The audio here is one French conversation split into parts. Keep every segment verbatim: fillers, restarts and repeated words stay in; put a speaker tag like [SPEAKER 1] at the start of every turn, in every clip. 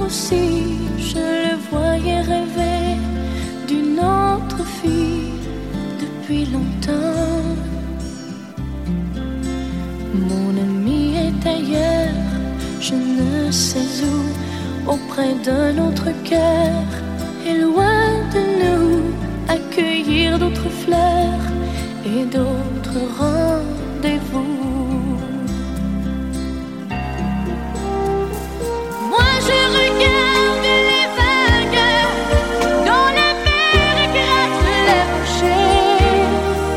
[SPEAKER 1] aussi, je le voyais rêver d'une autre fille depuis longtemps. Mon ami est ailleurs, je ne sais où, auprès d'un autre cœur, et loin de nous, accueillir d'autres fleurs et d'autres rendez-vous. Moi je regarde les vagues dont la mer écrase les rochers,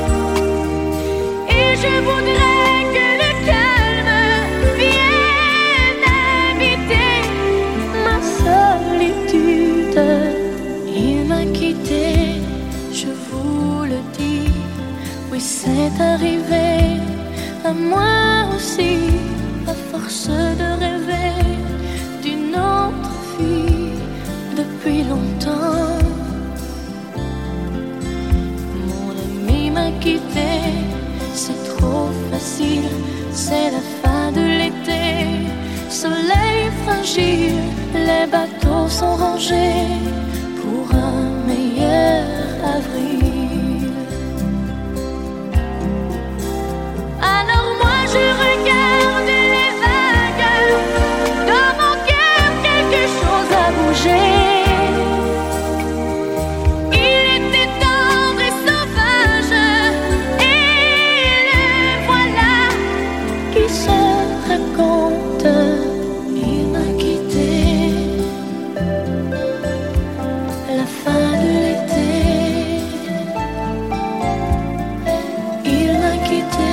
[SPEAKER 1] et je voudrais que le calme vienne habiter ma solitude. Il m'a quitté, je vous le dis, oui c'est arrivé à moi aussi, à force de rêver d'une autre fille depuis longtemps. Mon ami m'a quitté, c'est trop facile, c'est la fin de l'été, soleil fragile, les bateaux sont rangés pour un meilleur avril. Alors moi je regarde les vagues, dans mon cœur quelque chose a bougé. Il était tendre et sauvage, et le voilà qui se raconte. Il m'a quitté, la fin de l'été. Il m'a quitté.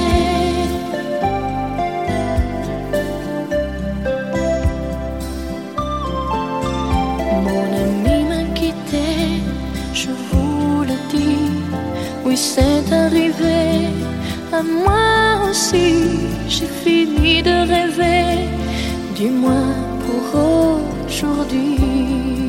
[SPEAKER 1] Mon ami m'a quitté, je vous le dis, oui c'est arrivé à moi aussi. J'ai fini de rêver, du moins pour aujourd'hui.